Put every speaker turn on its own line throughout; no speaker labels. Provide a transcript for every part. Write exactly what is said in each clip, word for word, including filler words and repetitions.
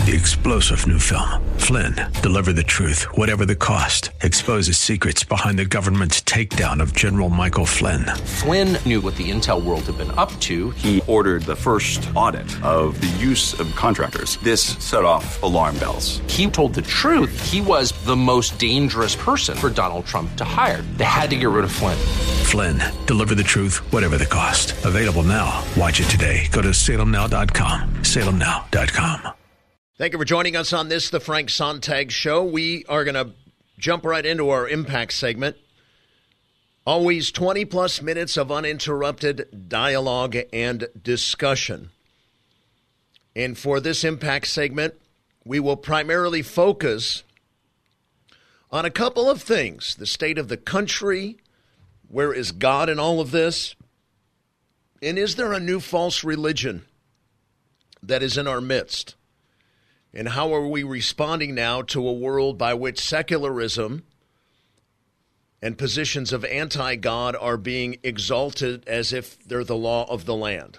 The explosive new film, Flynn, deliver the truth, whatever the cost, exposes secrets behind the government's takedown of General Michael Flynn.
Flynn knew what the intel world had been up to.
He ordered the first audit of the use of contractors. This set off alarm bells.
He told the truth. He was the most dangerous person for Donald Trump to hire. They had to get rid of Flynn.
Flynn, deliver the truth, whatever the cost. Available now. Watch it today. Go to salem now dot com. salem now dot com.
Thank you for joining us on this, the Frank Sontag Show. We are going to jump right into our Impact segment. Always twenty-plus minutes of uninterrupted dialogue and discussion. And for this Impact segment, we will primarily focus on a couple of things. The state of the country, where is God in all of this? And is there a new false religion that is in our midst? And how are we responding now to a world by which secularism and positions of anti-God are being exalted as if they're the law of the land?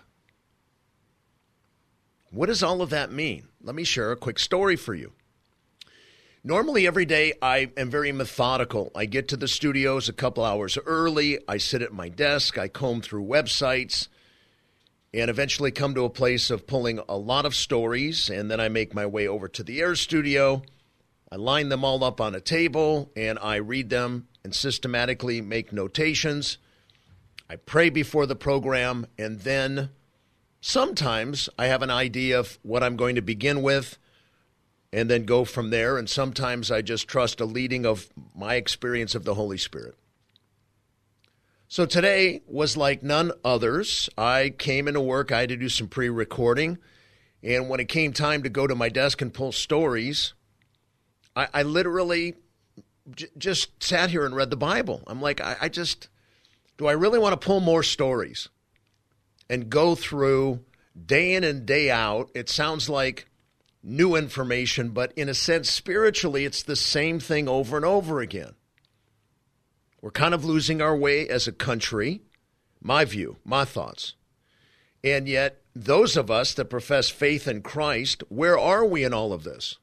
What does all of that mean? Let me share a quick story for you. Normally every day I am very methodical. I get to the studios a couple hours early. I sit at my desk. I comb through websites, and eventually come to a place of pulling a lot of stories, and then I make my way over to the air studio. I line them all up on a table, and I read them and systematically make notations. I pray before the program, and then sometimes I have an idea of what I'm going to begin with and then go from there, and sometimes I just trust a leading of my experience of the Holy Spirit. So today was like none others. I came into work. I had to do some pre-recording. And when it came time to go to my desk and pull stories, I, I literally j- just sat here and read the Bible. I'm like, I, I just, do I really want to pull more stories and go through day in and day out? It sounds like new information, but in a sense, spiritually, it's the same thing over and over again. We're kind of losing our way as a country, my view, my thoughts. And yet, those of us that profess faith in Christ, where are we in all of this?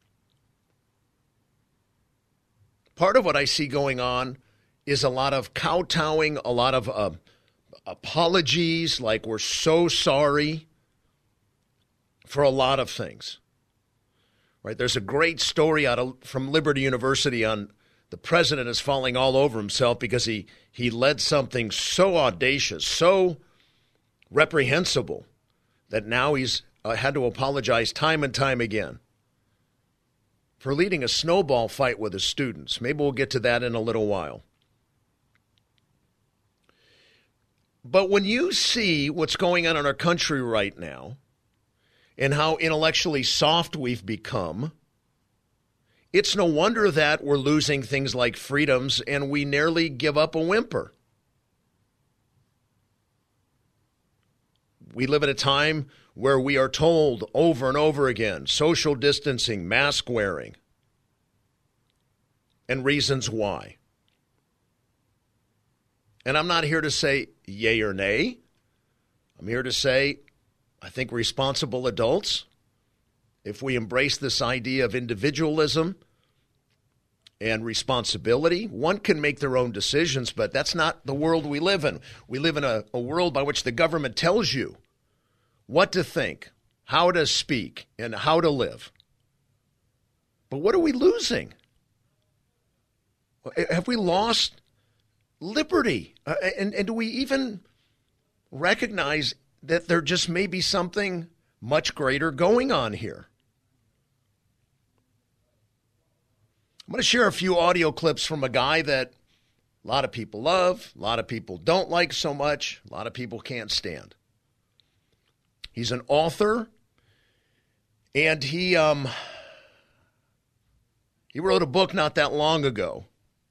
Part of what I see going on is a lot of kowtowing, a lot of uh, apologies, like we're so sorry for a lot of things. Right? There's a great story out of from Liberty University on the president is falling all over himself because he, he led something so audacious, so reprehensible, that now he's uh, had to apologize time and time again for leading a snowball fight with his students. Maybe we'll get to that in a little while. But when you see what's going on in our country right now and how intellectually soft we've become, it's no wonder that we're losing things like freedoms and we nearly give up a whimper. We live at a time where we are told over and over again, social distancing, mask wearing, and reasons why. And I'm not here to say yay or nay. I'm here to say, I think responsible adults, if we embrace this idea of individualism and responsibility, one can make their own decisions, but that's not the world we live in. We live in a, a world by which the government tells you what to think, how to speak, and how to live. But what are we losing? Have we lost liberty? Uh, and, and do we even recognize that there just may be something much greater going on here? I'm going to share a few audio clips from a guy that a lot of people love, a lot of people don't like so much, a lot of people can't stand. He's an author, and he um, he wrote a book not that long ago.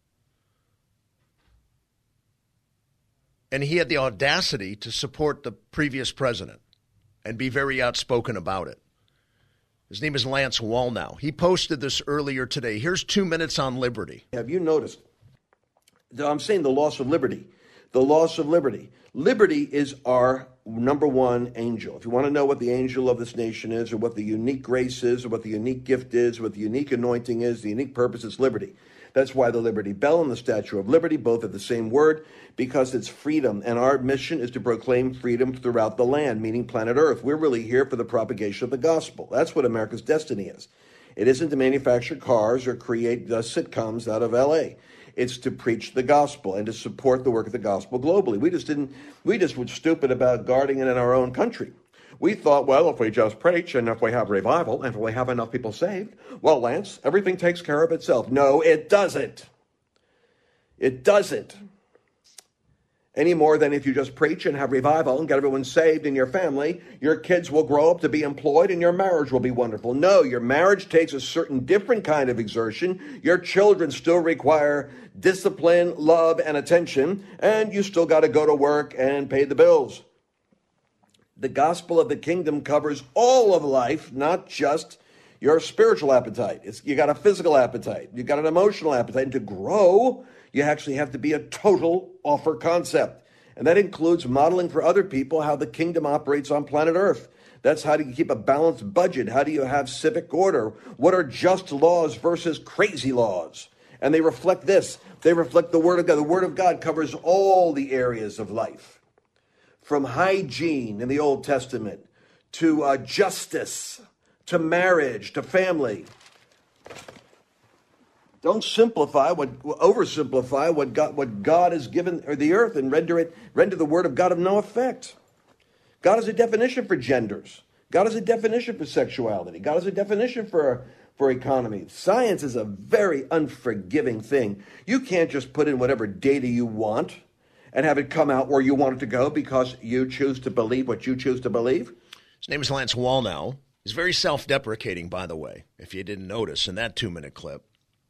And he had the audacity to support the previous president and be very outspoken about it. His name is Lance Wallnau. He posted this earlier today. Here's two minutes on liberty.
Have you noticed, I'm saying the loss of liberty, the loss of liberty. Liberty is our number one angel. If you want to know what the angel of this nation is, or what the unique grace is, or what the unique gift is, or what the unique anointing is, the unique purpose is liberty. That's why the Liberty Bell and the Statue of Liberty both have the same word, because it's freedom. And our mission is to proclaim freedom throughout the land, meaning planet Earth. We're really here for the propagation of the gospel. That's what America's destiny is. It isn't to manufacture cars or create uh, sitcoms out of L A. It's to preach the gospel and to support the work of the gospel globally. We just didn't, we just were stupid about guarding it in our own country. We thought, well, if we just preach and if we have revival and if we have enough people saved, well, Lance, everything takes care of itself. No, it doesn't. It doesn't. Any more than if you just preach and have revival and get everyone saved in your family, your kids will grow up to be employed and your marriage will be wonderful. No, your marriage takes a certain different kind of exertion. Your children still require discipline, love, and attention, and you still got to go to work and pay the bills. The gospel of the kingdom covers all of life, not just your spiritual appetite. It's, you got a physical appetite. You got an emotional appetite. And to grow, you actually have to be a total offer concept. And that includes modeling for other people how the kingdom operates on planet Earth. That's how do you keep a balanced budget? How do you have civic order? What are just laws versus crazy laws? And they reflect this. They reflect the Word of God. The Word of God covers all the areas of life. From hygiene in the Old Testament to uh, justice, to marriage, to family. Don't simplify what oversimplify what God what God has given the earth and render it render the word of God of no effect. God has a definition for genders. God has a definition for sexuality. God has a definition for for economy. Science is a very unforgiving thing. You can't just put in whatever data you want and have it come out where you want it to go because you choose to believe what you choose to believe.
His name is Lance Wallnau. He's very self-deprecating, by the way, if you didn't notice in that two-minute clip.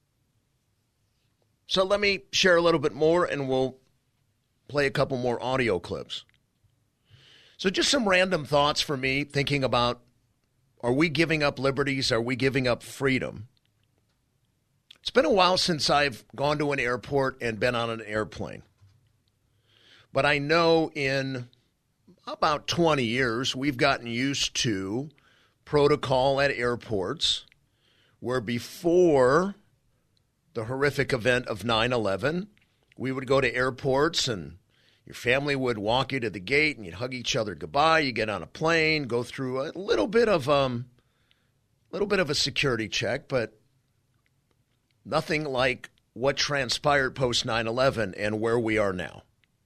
So let me share a little bit more, and we'll play a couple more audio clips. So just some random thoughts for me, thinking about, are we giving up liberties? Are we giving up freedom? It's been a while since I've gone to an airport and been on an airplane. But I know in about twenty years, we've gotten used to protocol at airports where before the horrific event of nine eleven, we would go to airports and your family would walk you to the gate and you'd hug each other goodbye. You get on a plane, go through a little bit of um, little bit of a security check, but nothing like what transpired post nine eleven and where we are now.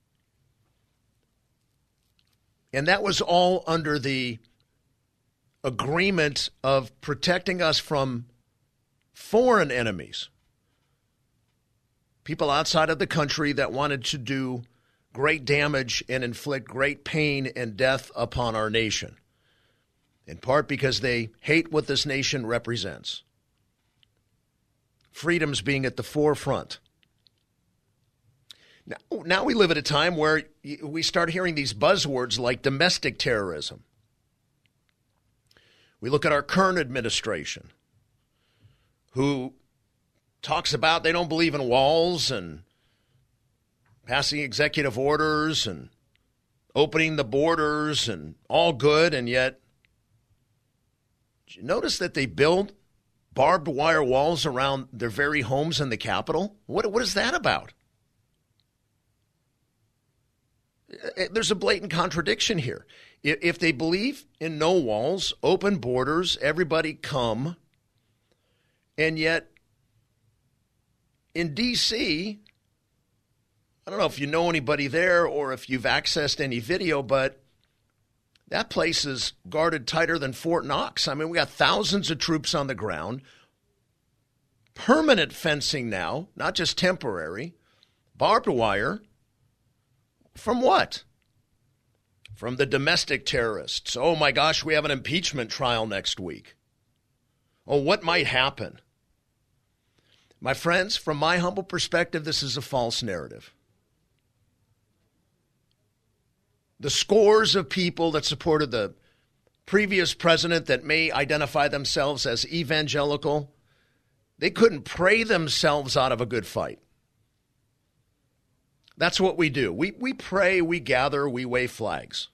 And that was all under the agreement of protecting us from foreign enemies. People outside of the country that wanted to do great damage and inflict great pain and death upon our nation, in part because they hate what this nation represents. Freedoms being at the forefront. Now, now we live at a time where we start hearing these buzzwords like domestic terrorism. We look at our current administration, who talks about they don't believe in walls and passing executive orders and opening the borders and all good, and yet, did you notice that they build barbed wire walls around their very homes in the Capitol? What, what is that about? There's a blatant contradiction here. If they believe in no walls, open borders, everybody come, and yet in D C, I don't know if you know anybody there or if you've accessed any video, but that place is guarded tighter than Fort Knox. I mean, we got thousands of troops on the ground, permanent fencing now, not just temporary, barbed wire. From what? From the domestic terrorists. Oh my gosh, we have an impeachment trial next week. Oh, what might happen? My friends, from my humble perspective, this is a false narrative. The scores of people that supported the previous president that may identify themselves as evangelical, they couldn't pray themselves out of a good fight. That's what we do. We, we pray, we gather, we wave flags.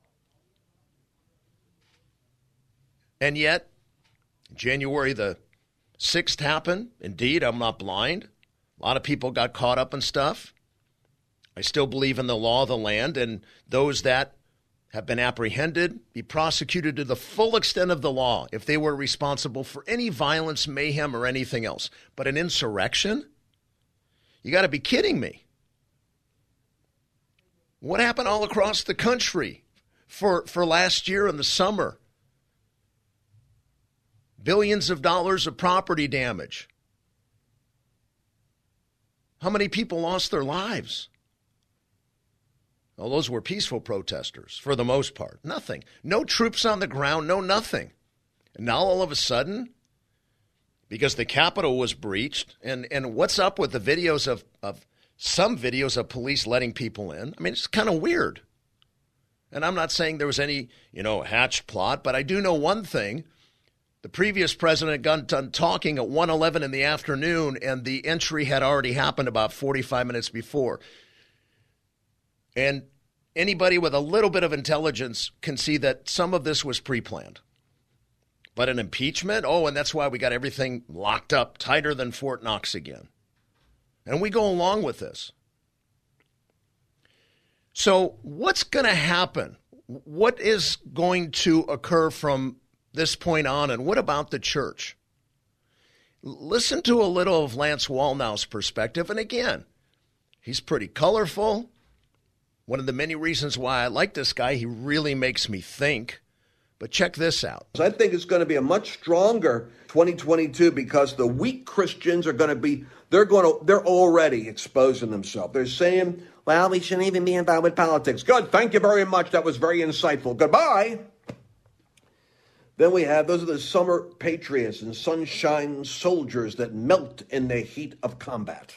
And yet, January the sixth happened. Indeed, I'm not blind. A lot of people got caught up in stuff. I still believe in the law of the land, and those that have been apprehended be prosecuted to the full extent of the law if they were responsible for any violence, mayhem, or anything else. But an insurrection? You got to be kidding me. What happened all across the country for, for last year in the summer? Billions of dollars of property damage. How many people lost their lives? Well, those were peaceful protesters for the most part. Nothing. No troops on the ground, no nothing. And now all of a sudden, because the Capitol was breached, and, and what's up with the videos of, of some videos of police letting people in? I mean, it's kind of weird. And I'm not saying there was any, you know, hatched plot, but I do know one thing. The previous president got done talking at one eleven in the afternoon, and the entry had already happened about forty-five minutes before. And anybody with a little bit of intelligence can see that some of this was pre-planned. But an impeachment? Oh, and that's why we got everything locked up tighter than Fort Knox again. And we go along with this. So what's going to happen? What is going to occur from this point on, and what about the church? Listen to a little of Lance Wallnau's perspective. And again, he's pretty colorful. One of the many reasons why I like this guy, he really makes me think. But check this out.
I think it's going to be a much stronger twenty twenty-two because the weak Christians are going to be, they're going to, they're already exposing themselves. They're saying, well, we shouldn't even be involved with politics. Good. Thank you very much. That was very insightful. Goodbye. Then we have, those are the summer patriots and sunshine soldiers that melt in the heat of combat.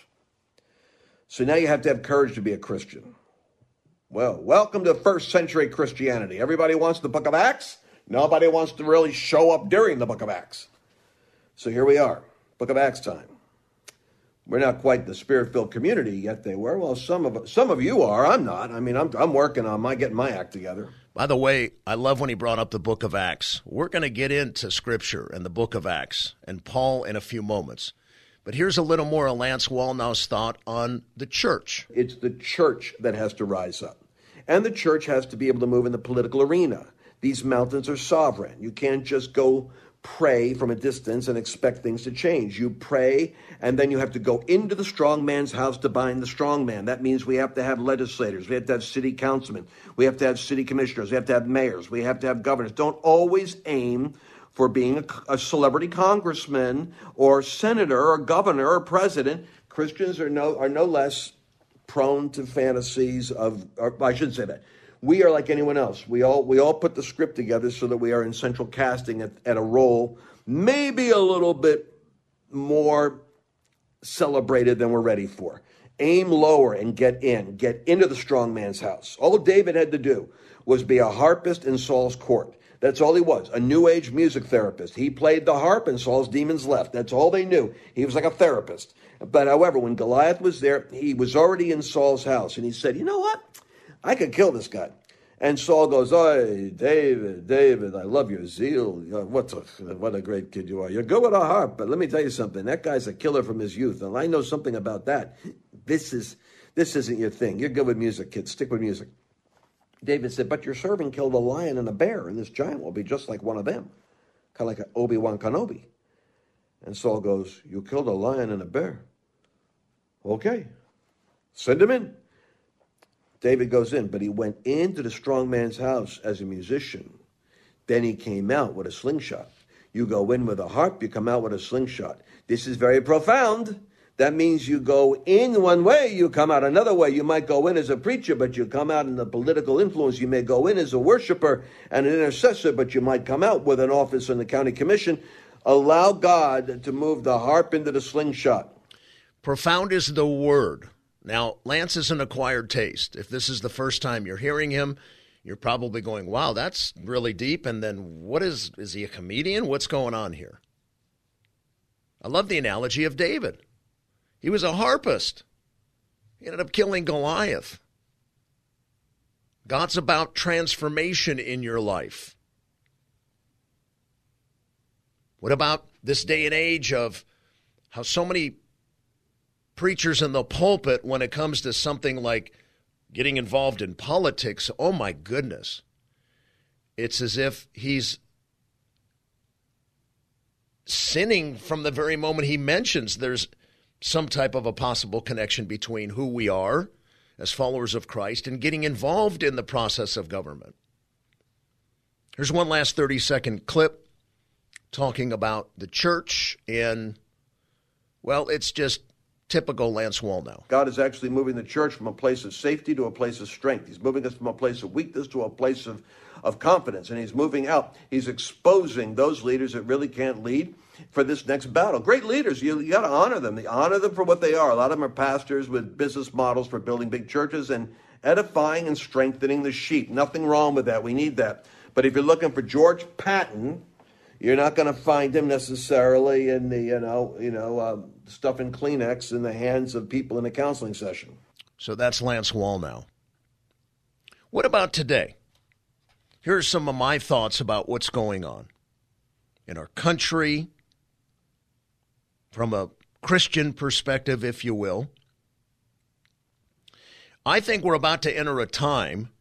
So now you have to have courage to be a Christian. Well, welcome to first century Christianity. Everybody wants the book of Acts. Nobody wants to really show up during the book of Acts. So here we are, book of Acts time. We're not quite the spirit-filled community yet they were. Well, some of some of you are. I'm not. I mean, I'm I'm working on my getting my act together.
By the way, I love when he brought up the book of Acts. We're going to get into Scripture and the book of Acts and Paul in a few moments. But here's a little more of Lance Wallnau's thought on the church.
It's the church that has to rise up. And the church has to be able to move in the political arena. These mountains are sovereign. You can't just go pray from a distance and expect things to change. You pray, and then you have to go into the strong man's house to bind the strong man. That means we have to have legislators. We have to have city councilmen. We have to have city commissioners. We have to have mayors. We have to have governors. Don't always aim for being a, a celebrity congressman or senator or governor or president. Christians are no are no less prone to fantasies of, or I shouldn't say that. We are like anyone else. We all we all put the script together so that we are in central casting at, at a role maybe a little bit more celebrated than we're ready for. Aim lower and get in. Get into the strong man's house. All David had to do was be a harpist in Saul's court. That's all he was, a new age music therapist. He played the harp and Saul's demons left. That's all they knew. He was like a therapist. But however, when Goliath was there, he was already in Saul's house. And he said, you know what? I could kill this guy. And Saul goes, "Oi, David, David, I love your zeal. What a, what a great kid you are. You're good with a harp, but let me tell you something. That guy's a killer from his youth, and I know something about that. This is this isn't your thing. You're good with music, kid. Stick with music." David said, "But your servant killed a lion and a bear, and this giant will be just like one of them, kind of like an Obi-Wan Kenobi." And Saul goes, "You killed a lion and a bear? Okay, send him in." David goes in, but he went into the strong man's house as a musician. Then he came out with a slingshot. You go in with a harp, you come out with a slingshot. This is very profound. That means you go in one way, you come out another way. You might go in as a preacher, but you come out in the political influence. You may go in as a worshiper and an intercessor, but you might come out with an office in the county commission. Allow God to move the harp into the slingshot.
Profound is the word. Now, Lance is an acquired taste. If this is the first time you're hearing him, you're probably going, wow, that's really deep. And then what is, is he a comedian? What's going on here? I love the analogy of David. He was a harpist. He ended up killing Goliath. God's about transformation in your life. What about this day and age of how so many preachers in the pulpit, when it comes to something like getting involved in politics, oh my goodness, it's as if he's sinning from the very moment he mentions there's some type of a possible connection between who we are as followers of Christ and getting involved in the process of government. Here's one last thirty-second clip talking about the church, and, well, it's just typical Lance Wallnau.
God is actually moving the church from a place of safety to a place of strength. He's moving us from a place of weakness to a place of, of confidence, and he's moving out. He's exposing those leaders that really can't lead for this next battle. Great leaders, you, you got to honor them. You honor them for what they are. A lot of them are pastors with business models for building big churches and edifying and strengthening the sheep. Nothing wrong with that. We need that. But if you're looking for George Patton, you're not going to find him necessarily in the, you know, you know, uh, stuff in Kleenex in the hands of people in a counseling session.
So that's Lance Wallnau. What about today? Here are some of my thoughts about what's going on in our country, from a Christian perspective, if you will. I think we're about to enter a time,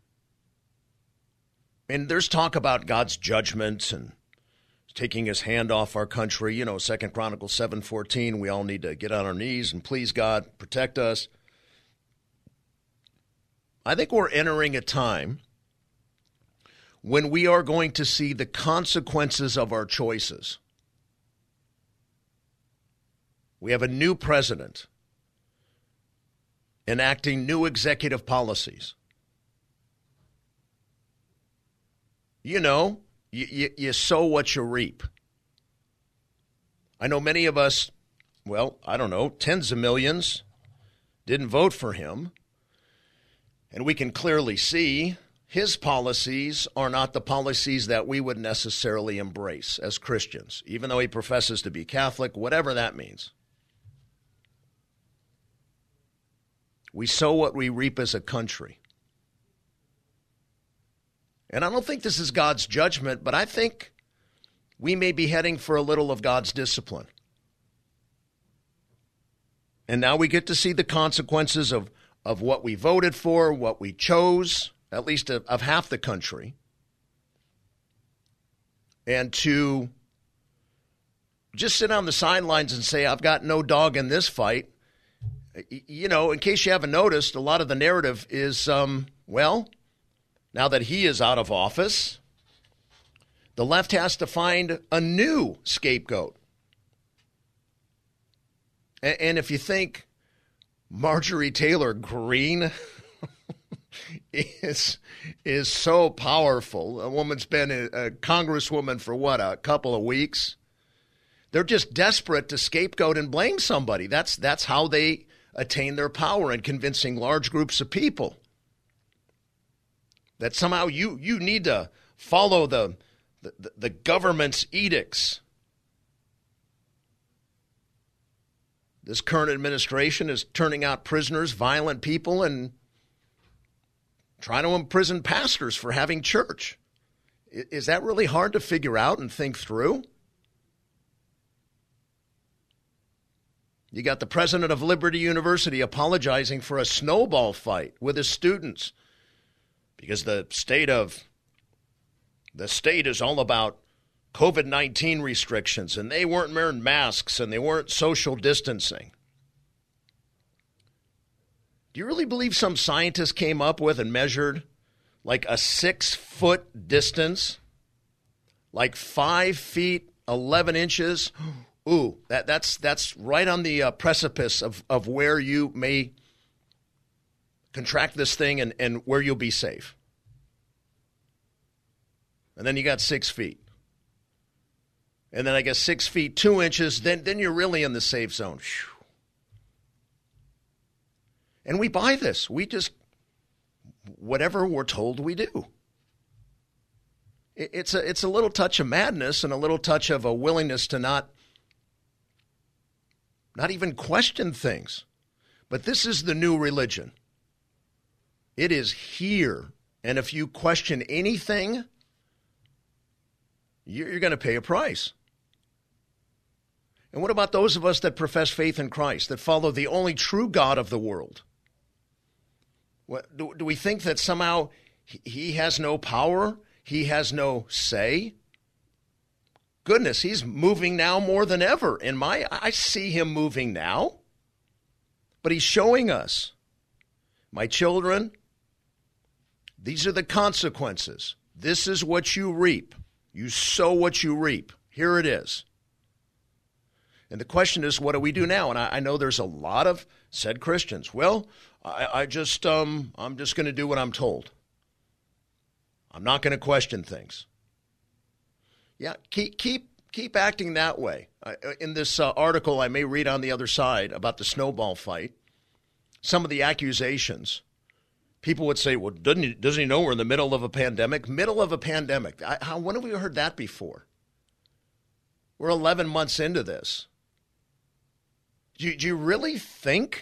and there's talk about God's judgment and taking his hand off our country. You know, Second Chronicles seven fourteen, we all need to get on our knees and please God, protect us. I think we're entering a time when we are going to see the consequences of our choices. We have a new president enacting new executive policies. You know, you, you, you sow what you reap. I know many of us, well, I don't know, tens of millions didn't vote for him. And we can clearly see his policies are not the policies that we would necessarily embrace as Christians, even though he professes to be Catholic, whatever that means. We sow what we reap as a country. And I don't think this is God's judgment, but I think we may be heading for a little of God's discipline. And now we get to see the consequences of, of what we voted for, what we chose, at least of, of half the country. And to just sit on the sidelines and say, I've got no dog in this fight. You know, in case you haven't noticed, a lot of the narrative is, um, well, now that he is out of office, the left has to find a new scapegoat. And, and if you think Marjorie Taylor Greene is is so powerful, a woman's been a, a congresswoman for what, a couple of weeks? They're just desperate to scapegoat and blame somebody. That's that's how they attain their power in convincing large groups of people that somehow you you need to follow the the, the government's edicts. This current administration is turning out prisoners, violent people, and trying to imprison pastors for having church. Is that really hard to figure out and think through? You got the president of Liberty University apologizing for a snowball fight with his students because the state of the state is all about covid nineteen restrictions, and they weren't wearing masks and they weren't social distancing. Do you really believe some scientist came up with and measured like a six-foot distance, like five feet, eleven inches? Ooh, that, that's that's right on the uh, precipice of, of where you may contract this thing and, and where you'll be safe. And then you got six feet. And then I guess six feet, two inches, then, then you're really in the safe zone. Whew. And we buy this. We just, whatever we're told we do. It, it's a, it's a little touch of madness and a little touch of a willingness to not Not even question things. But this is the new religion. It is here. And if you question anything, you're going to pay a price. And what about those of us that profess faith in Christ, that follow the only true God of the world? What, do, do we think that somehow he has no power? He has no say? Goodness, he's moving now more than ever. In my, I see him moving now. But he's showing us, my children, these are the consequences. This is what you reap. You sow what you reap. Here it is. And the question is, what do we do now? And I, I know there's a lot of said Christians. Well, I, I just, um, I'm just going to do what I'm told. I'm not going to question things. Yeah, keep keep keep acting that way. Uh, in this uh, article I may read on the other side about the snowball fight, some of the accusations, people would say, well, doesn't he, doesn't he know we're in the middle of a pandemic? Middle of a pandemic. I, how, when have we heard that before? We're eleven months into this. Do you, do you really think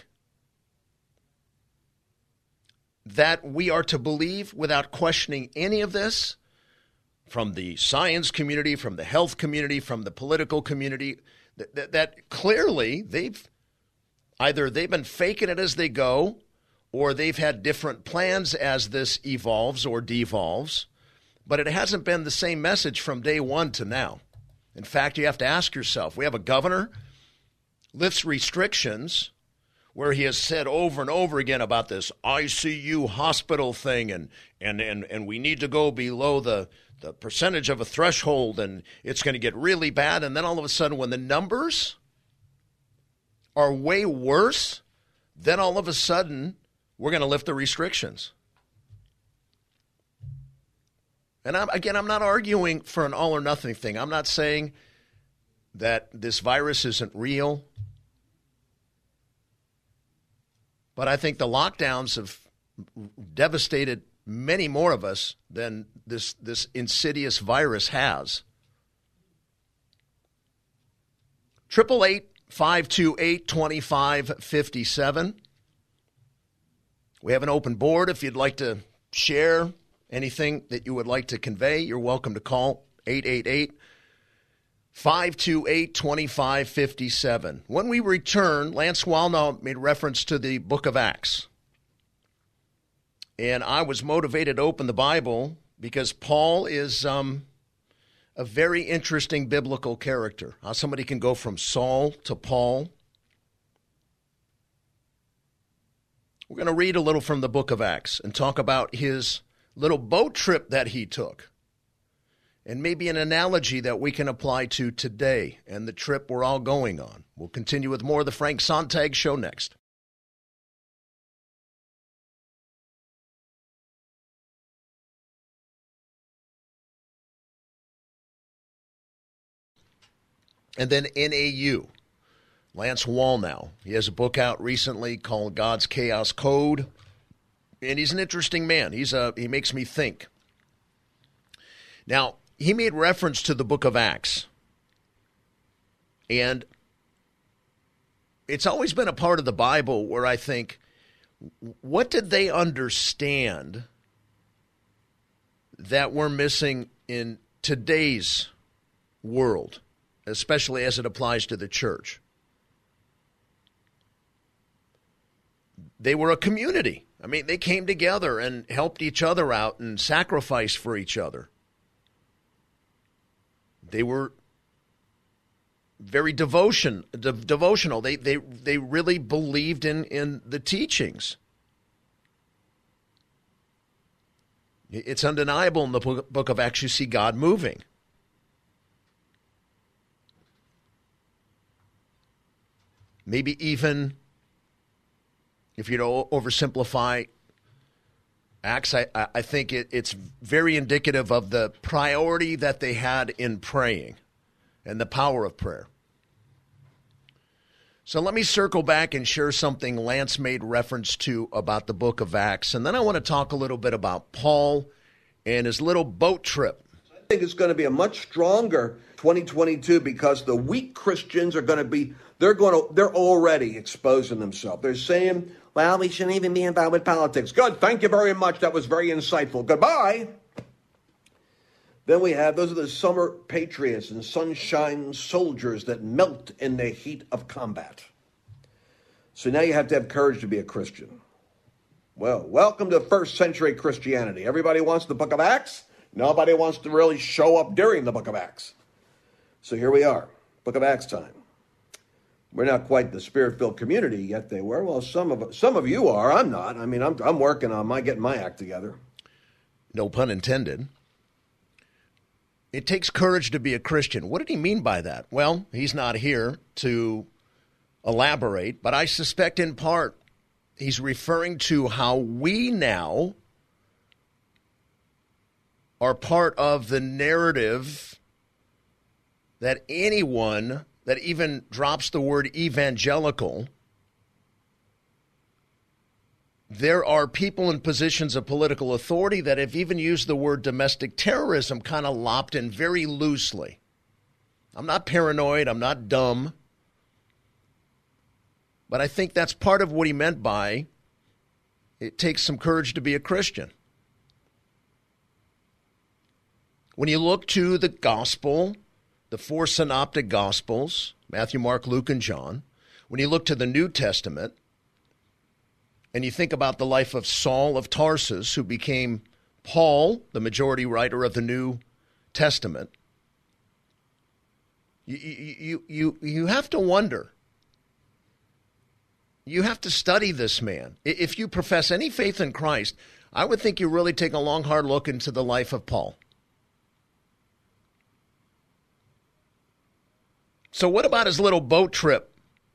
that we are to believe without questioning any of this? From the science community, from the health community, from the political community, that, that, that clearly they've either they've been faking it as they go, or they've had different plans as this evolves or devolves, but it hasn't been the same message from day one to now. In fact, you have to ask yourself, we have a governor lifts restrictions where he has said over and over again about this I C U hospital thing, and and and, and we need to go below the the percentage of a threshold, and it's going to get really bad. And then all of a sudden, when the numbers are way worse, then all of a sudden, we're going to lift the restrictions. And I'm, again, I'm not arguing for an all or nothing thing. I'm not saying that this virus isn't real. But I think the lockdowns have devastated many more of us than this, this insidious virus has. eight eight eight, five two eight, two five five seven. We have an open board. If you'd like to share anything that you would like to convey, you're welcome to call eight eight eight, five two eight, two five five seven. When we return, Lance Wallnau made reference to the book of Acts. And I was motivated to open the Bible because Paul is um, a very interesting biblical character. How somebody can go from Saul to Paul. We're going to read a little from the book of Acts and talk about his little boat trip that he took. And maybe an analogy that we can apply to today and the trip we're all going on. We'll continue with more of the Frank Sontag Show next. And then N A U, Lance Wallnau. He has a book out recently called God's Chaos Code. And he's an interesting man. He's a, he makes me think. Now, he made reference to the book of Acts. And it's always been a part of the Bible where I think, what did they understand that we're missing in today's world, especially as it applies to the church? They were a community. I mean, they came together and helped each other out and sacrificed for each other. They were very devotion, de- devotional. They, they, they really believed in, in the teachings. It's undeniable in the book of Acts you see God moving. Maybe even, if you don't oversimplify Acts, I, I think it, it's very indicative of the priority that they had in praying and the power of prayer. So let me circle back and share something Lance made reference to about the book of Acts. And then I want to talk a little bit about Paul and his little boat trip.
I think it's going to be a much stronger twenty twenty-two, because the weak Christians are going to be, they're going to, they're already exposing themselves. They're saying, well, we shouldn't even be involved with politics. Good. Thank you very much. That was very insightful. Goodbye. Then we have, those are the summer patriots and sunshine soldiers that melt in the heat of combat. So now you have to have courage to be a Christian. Well, welcome to first century Christianity. Everybody wants the book of Acts. Nobody wants to really show up during the book of Acts. So here we are, book of Acts time. We're not quite the spirit-filled community yet they were. Well, some of some of you are. I'm not. I mean, I'm I'm working on my getting my act together.
No pun intended. It takes courage to be a Christian. What did he mean by that? Well, he's not here to elaborate, but I suspect in part he's referring to how we now are part of the narrative that anyone that even drops the word evangelical, there are people in positions of political authority that have even used the word domestic terrorism kind of lopped in very loosely. I'm not paranoid. I'm not dumb. But I think that's part of what he meant by it takes some courage to be a Christian. When you look to the gospel, the four synoptic gospels, Matthew, Mark, Luke, and John, when you look to the New Testament, and you think about the life of Saul of Tarsus, who became Paul, the majority writer of the New Testament, you, you, you, you have to wonder. You have to study this man. If you profess any faith in Christ, I would think you really take a long, hard look into the life of Paul. So what about his little boat trip?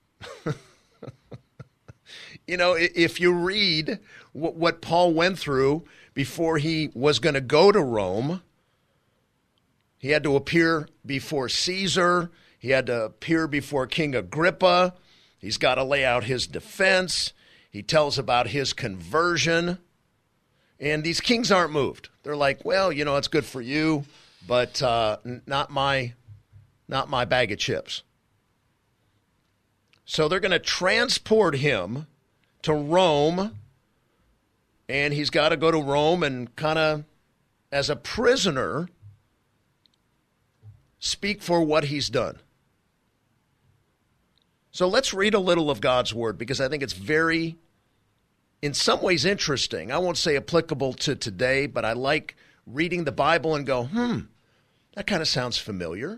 You know, if you read what Paul went through before he was going to go to Rome, he had to appear before Caesar. He had to appear before King Agrippa. He's got to lay out his defense. He tells about his conversion. And these kings aren't moved. They're like, well, you know, it's good for you, but uh, not my, not my bag of chips. So they're going to transport him to Rome, and he's got to go to Rome and kind of, as a prisoner, speak for what he's done. So let's read a little of God's word, because I think it's very, in some ways, interesting. I won't say applicable to today, but I like reading the Bible and go, hmm, that kind of sounds familiar.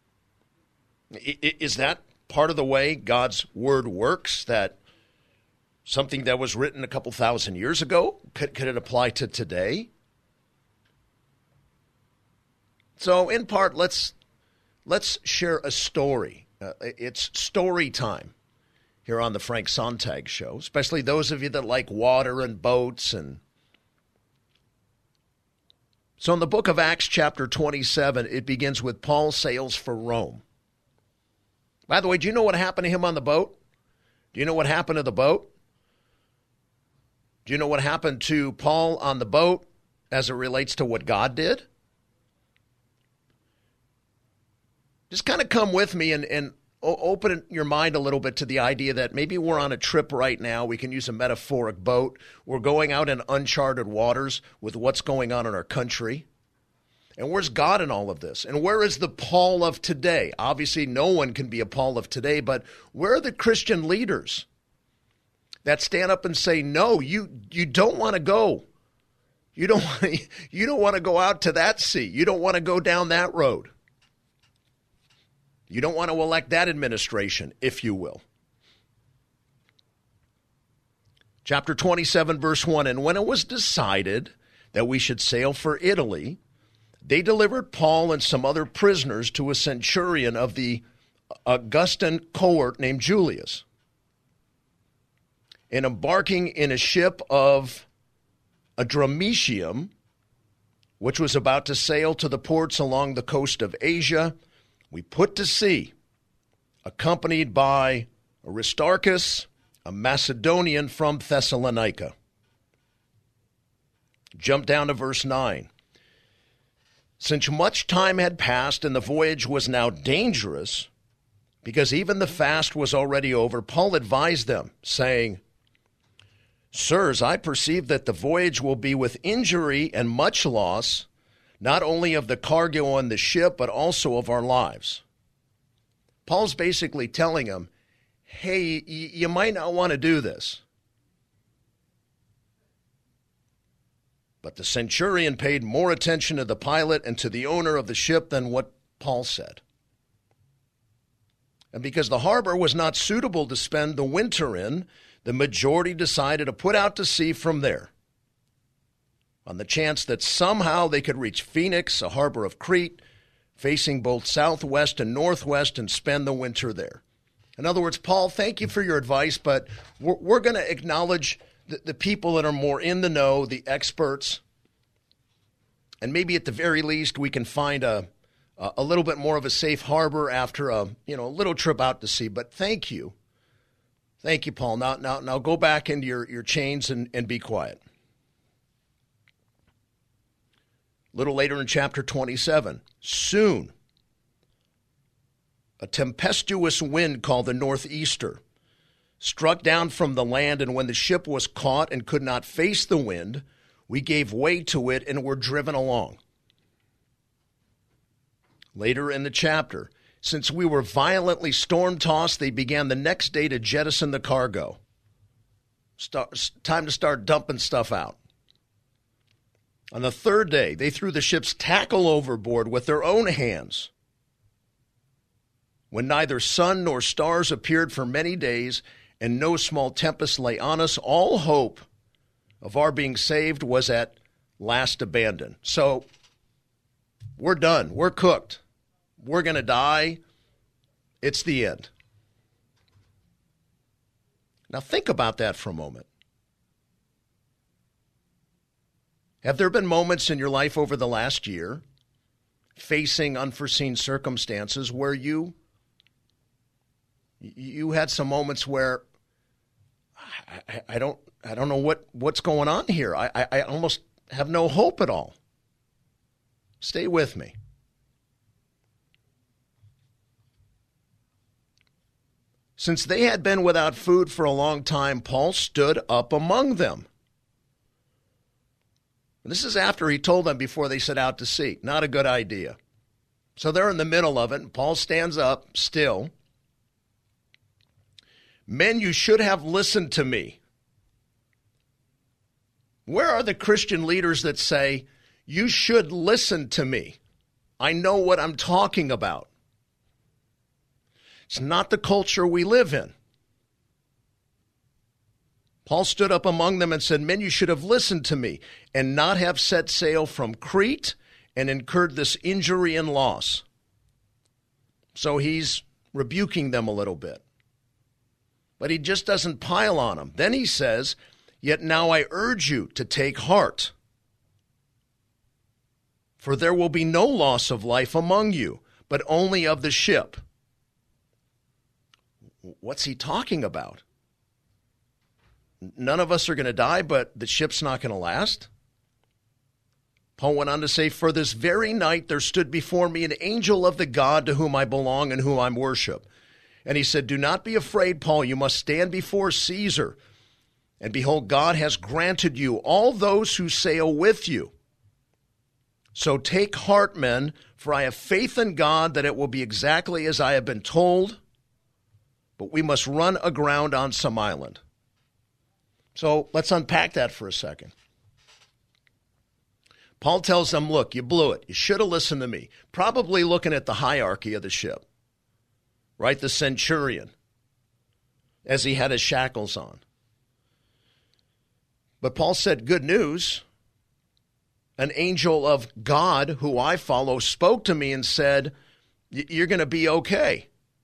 Is that part of the way God's word works, that something that was written a couple thousand years ago, could, could it apply to today? So in part, let's let's share a story. Uh, it's story time here on the Frank Sontag Show, especially those of you that like water and boats. And so in the book of Acts, chapter twenty-seven, it begins with Paul sails for Rome. By the way, do you know what happened to him on the boat? Do you know what happened to the boat? Do you know what happened to Paul on the boat as it relates to what God did? Just kind of come with me and, and open your mind a little bit to the idea that maybe we're on a trip right now. We can use a metaphoric boat. We're going out in uncharted waters with what's going on in our country. And where's God in all of this? And where is the Paul of today? Obviously, no one can be a Paul of today, but where are the Christian leaders that stand up and say, no, you you don't want to go. You don't want to, you don't want to go out to that sea. You don't want to go down that road. You don't want to elect that administration, if you will. Chapter twenty-seven, verse one, and when it was decided that we should sail for Italy, they delivered Paul and some other prisoners to a centurion of the Augustan cohort named Julius. And embarking in a ship of Adramyttium, which was about to sail to the ports along the coast of Asia, we put to sea, accompanied by Aristarchus, a Macedonian from Thessalonica. Jump down to verse nine. Since much time had passed and the voyage was now dangerous, because even the fast was already over, Paul advised them, saying, Sirs, I perceive that the voyage will be with injury and much loss, not only of the cargo on the ship, but also of our lives. Paul's basically telling them, hey, y- you might not want to do this. But the centurion paid more attention to the pilot and to the owner of the ship than what Paul said. And because the harbor was not suitable to spend the winter in, the majority decided to put out to sea from there, on the chance that somehow they could reach Phoenix, a harbor of Crete, facing both southwest and northwest, and spend the winter there. In other words, Paul, thank you for your advice, but we're, we're going to acknowledge the, the people that are more in the know, the experts, and maybe at the very least we can find a a little bit more of a safe harbor after a you know a little trip out to sea. But thank you. Thank you, Paul. Now, now, now go back into your, your chains and, and be quiet. A little later in chapter twenty-seven, soon a tempestuous wind called the northeaster struck down from the land, and when the ship was caught and could not face the wind, we gave way to it and were driven along. Later in the chapter, since we were violently storm-tossed, they began the next day to jettison the cargo. Start, time to start dumping stuff out. On the third day, they threw the ship's tackle overboard with their own hands. When neither sun nor stars appeared for many days, and no small tempest lay on us, all hope of our being saved was at last abandoned. So, we're done. We're cooked. We're going to die. It's the end. Now think about that for a moment. Have there been moments in your life over the last year, facing unforeseen circumstances, where you you had some moments where I, I don't I don't know what, what's going on here. I, I, I almost have no hope at all. Stay with me. Since they had been without food for a long time, Paul stood up among them. And this is after he told them before they set out to sea. Not a good idea. So they're in the middle of it, and Paul stands up still. Men, you should have listened to me. Where are the Christian leaders that say, you should listen to me? I know what I'm talking about. It's not the culture we live in. Paul stood up among them and said, men, you should have listened to me and not have set sail from Crete and incurred this injury and loss. So he's rebuking them a little bit. But he just doesn't pile on them. Then he says, yet now I urge you to take heart, for there will be no loss of life among you, but only of the ship. What's he talking about? None of us are going to die, but the ship's not going to last. Paul went on to say, for this very night there stood before me an angel of the God to whom I belong and whom I worship. And he said, do not be afraid, Paul. You must stand before Caesar. And behold, God has granted you all those who sail with you. So take heart, men, for I have faith in God that it will be exactly as I have been told. But we must run aground on some island. So let's unpack that for a second. Paul tells them, look, you blew it. You should have listened to me. Probably looking at the hierarchy of the ship, right? The centurion, as he had his shackles on. But Paul said, good news. An angel of God, who I follow, spoke to me and said, you're going to be okay.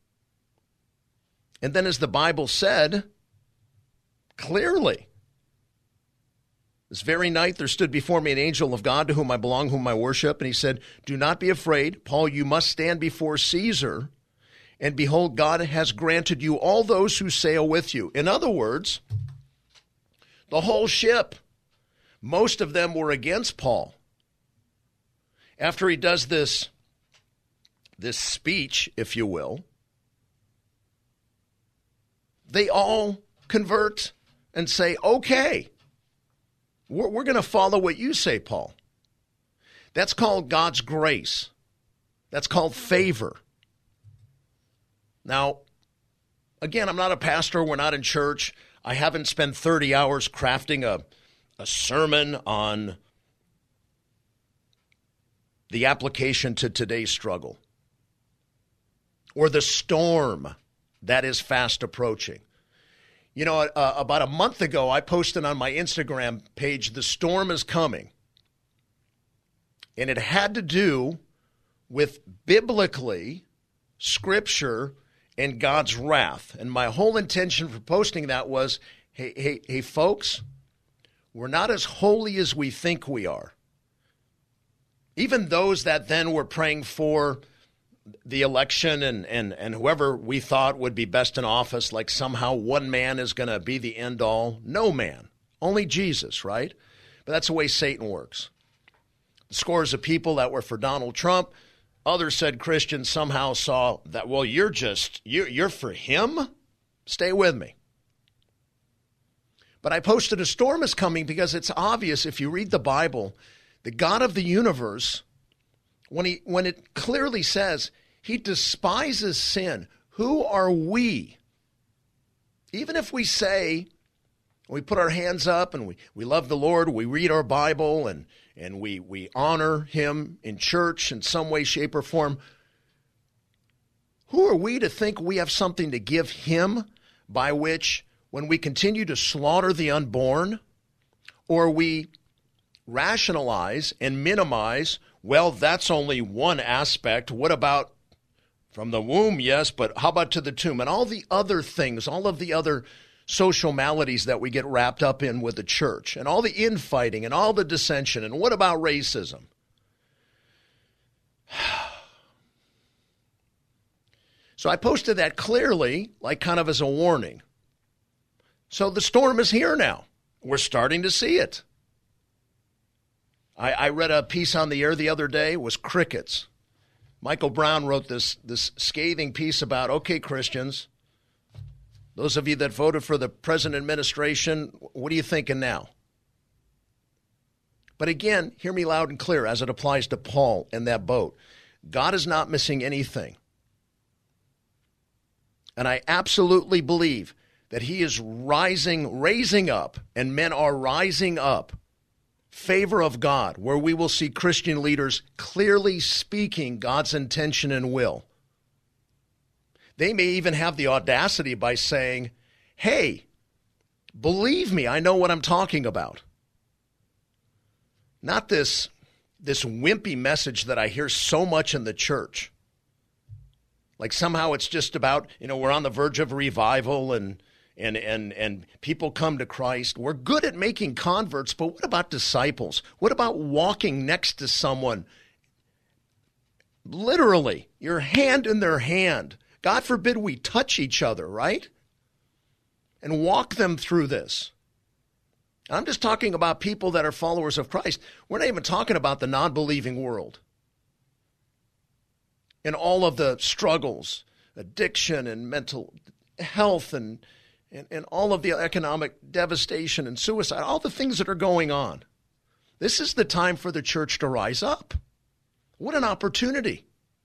And then as the Bible said, clearly, this very night there stood before me an angel of God to whom I belong, whom I worship. And he said, do not be afraid, Paul, you must stand before Caesar. And behold, God has granted you all those who sail with you. In other words, the whole ship, most of them were against Paul. after he does this, this speech, if you will, they all convert and say, okay, we're, we're going to follow what you say, Paul. That's called God's grace. That's called favor. Now, again, I'm not a pastor. We're not in church. I haven't spent thirty hours crafting a, a sermon on the application to today's struggle or the storm that is fast approaching. You know, uh, about a month ago, I posted on my Instagram page, "The storm is coming." And it had to do with biblically, Scripture, and God's wrath. And my whole intention for posting that was, hey, hey, hey, folks, we're not as holy as we think we are. Even those that then were praying for the election and, and, and whoever we thought would be best in office, like somehow one man is going to be the end all. No man, only Jesus, right? But that's the way Satan works. The scores of people that were for Donald Trump, others said Christians somehow saw that, well, you're just, you're, you're for him? Stay with me. But I posted a storm is coming because it's obvious if you read the Bible, the God of the universe, when he when it clearly says he despises sin, who are we? Even if we say, we put our hands up and we, we love the Lord, we read our Bible and, and we, we honor him in church in some way, shape, or form, who are we to think we have something to give him by which when we continue to slaughter the unborn or we rationalize and minimize, well, that's only one aspect. What about from the womb? Yes, but how about to the tomb? And all the other things, all of the other social maladies that we get wrapped up in with the church and all the infighting and all the dissension. And what about racism? So I posted that clearly, like kind of as a warning. So the storm is here now. We're starting to see it. I, I read a piece on the air the other day. It was crickets. Michael Brown wrote this, this scathing piece about, okay, Christians, those of you that voted for the present administration, what are you thinking now? But again, hear me loud and clear as it applies to Paul and that boat. God is not missing anything. And I absolutely believe that he is rising, raising up, and men are rising up, favor of God, where we will see Christian leaders clearly speaking God's intention and will. They may even have the audacity by saying, hey, believe me, I know what I'm talking about. Not this, this wimpy message that I hear so much in the church. Like somehow it's just about, you know, we're on the verge of revival and and and and people come to Christ. We're good at making converts, but what about disciples? What about walking next to someone? Literally, your hand in their hand. God forbid we touch each other, right? And walk them through this. I'm just talking about people that are followers of Christ. We're not even talking about the non-believing world. And all of the struggles, addiction and mental health and, and, and all of the economic devastation and suicide, all the things that are going on. This is the time for the church to rise up. What an opportunity.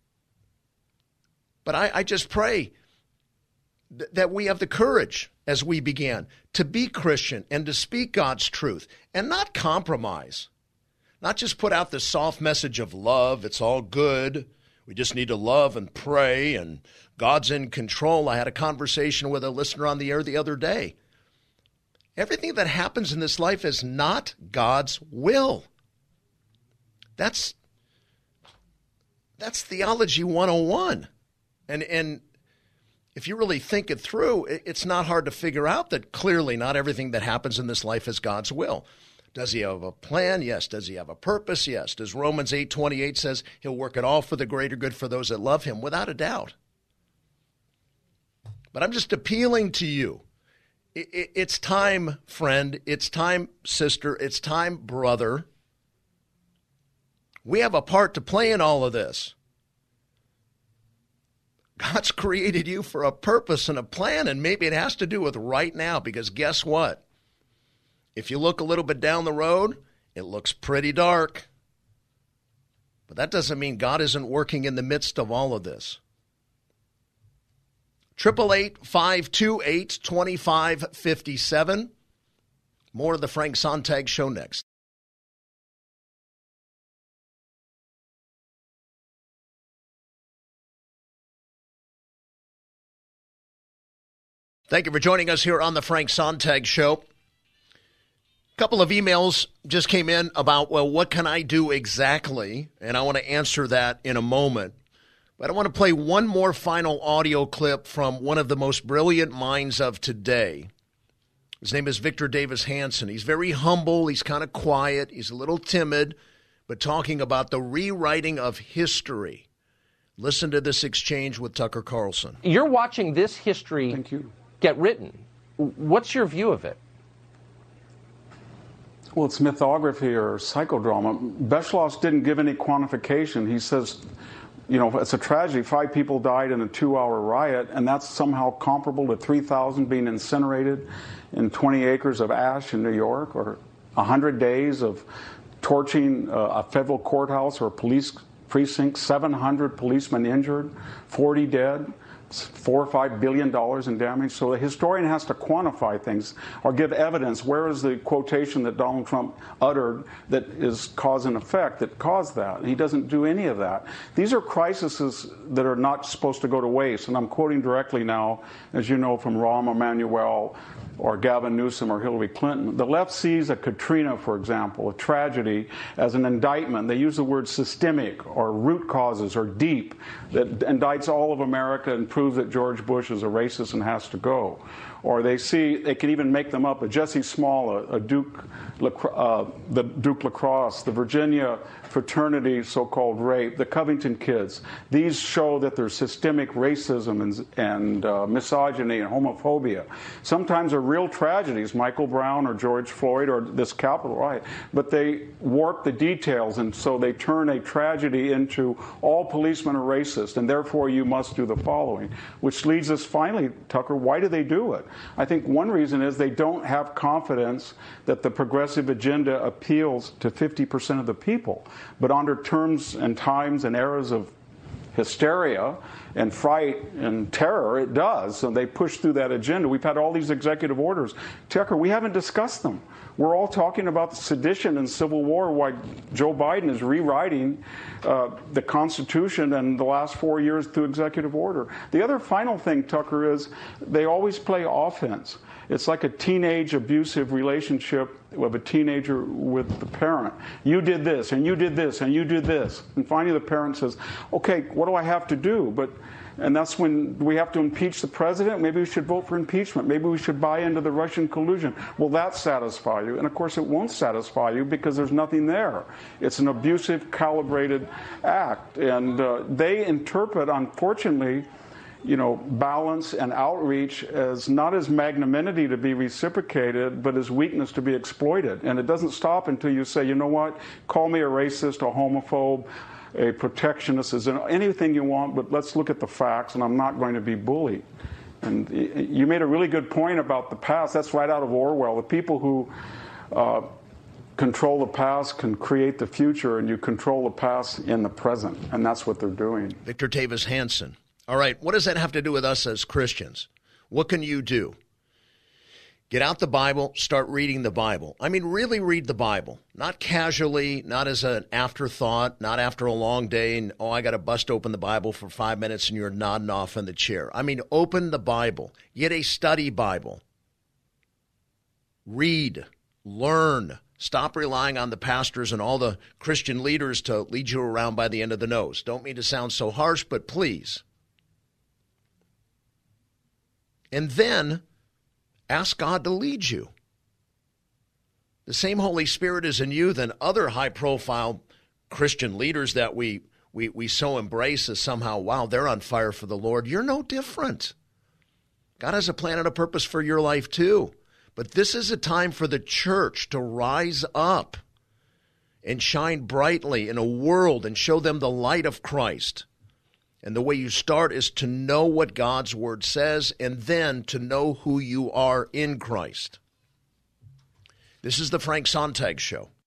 But I, I just pray th- that we have the courage, as we began, to be Christian and to speak God's truth and not compromise. Not just put out this soft message of love, it's all good. We just need to love and pray, and God's in control. I had a conversation with a listener on the air the other day. Everything that happens in this life is not God's will. That's, that's theology one oh one. And, and if you really think it through, it's not hard to figure out that clearly not everything that happens in this life is God's will. Does he have a plan? Yes. Does he have a purpose? Yes. Does Romans eight twenty-eight says he'll work it all for the greater good for those that love him? Without a doubt. But I'm just appealing to you. It's time, friend. It's time, sister. It's time, brother. We have a part to play in all of this. God's created you for a purpose and a plan, and maybe it has to do with right now, because guess what? If you look a little bit down the road, it looks pretty dark. But that doesn't mean God isn't working in the midst of all of this. eight eight eight, five two eight, two five five seven. More of the Frank Sontag Show next. Thank you for joining us here on the Frank Sontag Show. A couple of emails just came in about, well, what can I do exactly? And I want to answer that in a moment. But I want to play one more final audio clip from one of the most brilliant minds of today. His name is Victor Davis Hanson. He's very humble. He's kind of quiet. He's a little timid, but talking about the rewriting of history. Listen to this exchange with Tucker Carlson.
You're watching this history
Thank you.
get written. What's your view of it?
Well, it's mythography or psychodrama. Beschloss didn't give any quantification. He says, you know, it's a tragedy. Five people died in a two-hour riot, and that's somehow comparable to three thousand being incinerated in twenty acres of ash in New York, or one hundred days of torching uh, a federal courthouse or a police precinct, seven hundred policemen injured, forty dead. Four or five billion dollars in damage. So the historian has to quantify things or give evidence. Where is the quotation that Donald Trump uttered that is cause and effect that caused that? He doesn't do any of that. These are crises that are not supposed to go to waste. And I'm quoting directly now, as you know, from Rahm Emanuel or Gavin Newsom or Hillary Clinton. The left sees a Katrina, for example, a tragedy, as an indictment. They use the word systemic or root causes or deep that indicts all of America and proves that George Bush is a racist and has to go. Or they see, they can even make them up. A Jesse Small, a, a Duke, uh, the Duke Lacrosse, the Virginia fraternity so-called rape, the Covington kids. These show that there's systemic racism and, and uh, misogyny and homophobia. Sometimes they're real tragedies, Michael Brown or George Floyd or this Capitol riot, but they warp the details, and so they turn a tragedy into all policemen are racist, and therefore you must do the following, which leads us finally, Tucker, why do they do it? I think one reason is they don't have confidence that the progressive agenda appeals to fifty percent of the people. But under terms and times and eras of hysteria and fright and terror, it does. So they push through that agenda. We've had all these executive orders. Tucker, we haven't discussed them. We're all talking about sedition and civil war, why Joe Biden is rewriting uh, the Constitution and the last four years through executive order. The other final thing, Tucker, is they always play offense. It's like a teenage abusive relationship of a teenager with the parent. You did this, and you did this, and you did this. And finally the parent says, okay, what do I have to do? But And that's when we have to impeach the president. Maybe we should vote for impeachment. Maybe we should buy into the Russian collusion. Will that satisfy you? And of course it won't satisfy you because there's nothing there. It's an abusive, calibrated act. And uh, they interpret, unfortunately, you know, balance and outreach as not as magnanimity to be reciprocated, but as weakness to be exploited. And it doesn't stop until you say, you know what, call me a racist, a homophobe, a protectionist, is anything you want, but let's look at the facts, and I'm not going to be bullied. And you made a really good point about the past. That's right out of Orwell. The people who uh, control the past can create the future, and you control the past in the present, and that's what they're doing.
Victor Davis Hanson. All right, what does that have to do with us as Christians? What can you do? Get out the Bible, start reading the Bible. I mean, really read the Bible. Not casually, not as an afterthought, not after a long day and, oh, I got to bust open the Bible for five minutes and you're nodding off in the chair. I mean, open the Bible. Get a study Bible. Read, learn. Stop relying on the pastors and all the Christian leaders to lead you around by the end of the nose. Don't mean to sound so harsh, but please. And then ask God to lead you. The same Holy Spirit is in you than other high-profile Christian leaders that we, we, we so embrace as somehow, wow, they're on fire for the Lord. You're no different. God has a plan and a purpose for your life too. But this is a time for the church to rise up and shine brightly in a world and show them the light of Christ. And the way you start is to know what God's Word says and then to know who you are in Christ. This is the Frank Sontag Show.